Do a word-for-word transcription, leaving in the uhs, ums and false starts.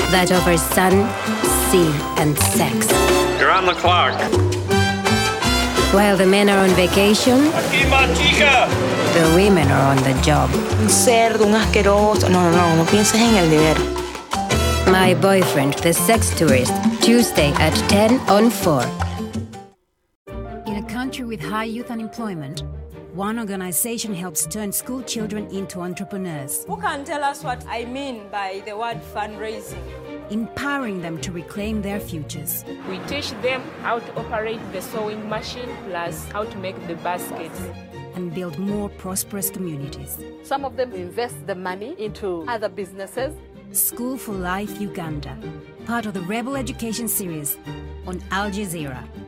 that offers sun, sea, and sex. You're on the clock. While the men are on vacation, Aquí, manchica. the women are on the job. Un cerdo, un asqueroso. No, no, no, no pienses en el deber. My Boyfriend, the Sex Tourist, Tuesday at ten on four. In a country with high youth unemployment, one organization helps turn school children into entrepreneurs, Who can tell us what I mean by the word fundraising? empowering them to reclaim their futures. We teach them how to operate the sewing machine, plus how to make the baskets. And build more prosperous communities. Some of them invest the money into other businesses. School for Life Uganda, part of the Rebel Education series on Al Jazeera.